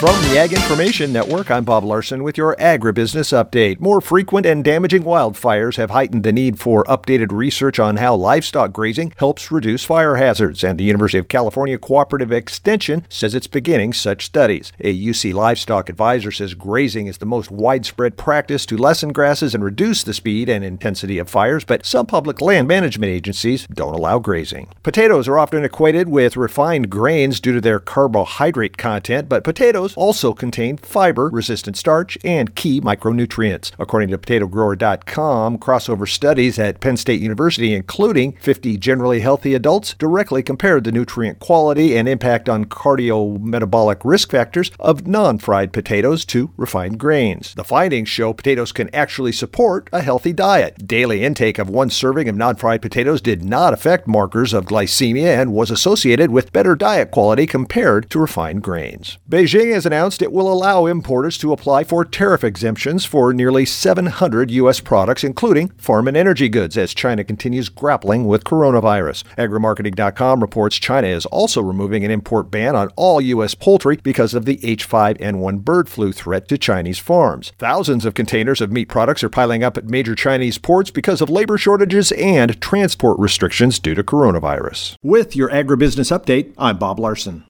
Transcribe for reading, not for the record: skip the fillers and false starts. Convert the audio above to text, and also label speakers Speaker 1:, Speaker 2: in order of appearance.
Speaker 1: From the Ag Information Network, I'm Bob Larson with your Agribusiness Update. More frequent and damaging wildfires have heightened the need for updated research on how livestock grazing helps reduce fire hazards, and the University of California Cooperative Extension says it's beginning such studies. A UC livestock advisor says grazing is the most widespread practice to lessen grasses and reduce the speed and intensity of fires, but some public land management agencies don't allow grazing. Potatoes are often equated with refined grains due to their carbohydrate content, but potatoes also contain fiber, resistant starch, and key micronutrients. According to PotatoGrower.com, crossover studies at Penn State University, including 50 generally healthy adults, directly compared the nutrient quality and impact on cardiometabolic risk factors of non-fried potatoes to refined grains. The findings show potatoes can actually support a healthy diet. Daily intake of one serving of non-fried potatoes did not affect markers of glycemia and was associated with better diet quality compared to refined grains. Beijing has announced it will allow importers to apply for tariff exemptions for nearly 700 U.S. products, including farm and energy goods, as China continues grappling with coronavirus. Agrimarketing.com reports China is also removing an import ban on all U.S. poultry because of the H5N1 bird flu threat to Chinese farms. Thousands of containers of meat products are piling up at major Chinese ports because of labor shortages and transport restrictions due to coronavirus. With your Agribusiness Update, I'm Bob Larson.